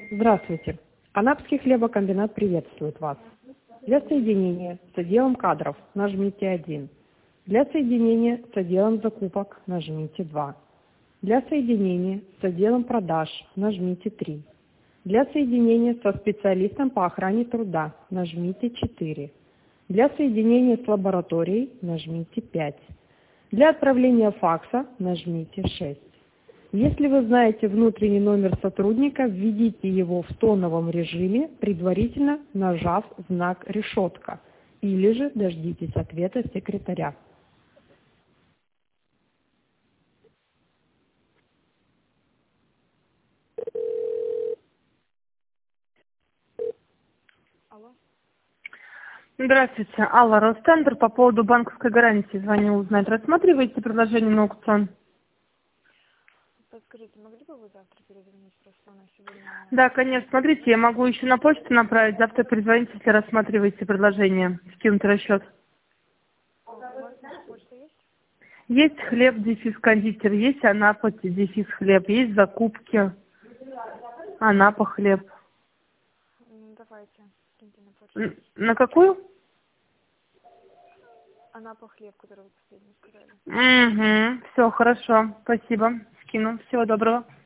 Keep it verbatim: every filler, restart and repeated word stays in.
Здравствуйте. Анапский хлебокомбинат приветствует вас. Для соединения с отделом кадров нажмите один. Для соединения с отделом закупок нажмите два. Для соединения с отделом продаж нажмите три. Для соединения со специалистом по охране труда нажмите четыре. Для соединения с лабораторией нажмите пять. Для отправления факса нажмите шесть. Если вы знаете внутренний номер сотрудника, введите его в тоновом режиме, предварительно нажав знак «решетка», или же дождитесь ответа секретаря. Алло. Здравствуйте. Алла, Ростендер, по поводу банковской гарантии звоню узнать. Рассматриваете предложение на аукцион? Подскажите, могли бы вы завтра перезвонить? Просто у нас сегодня... Да, конечно. Смотрите, я могу еще на почту направить. Завтра перезвоните, если рассматриваете предложение. Скинуть расчет. А у вас наша почта есть? Есть хлеб, дефис кондитер, есть Анапа, дефис хлеб, есть закупки, Анапа хлеб. М, Давайте, скиньте на почту. Н- На какую? Анапа хлеб, который вы последний сказали. Угу. Все, хорошо. Спасибо. Скину. Всего доброго.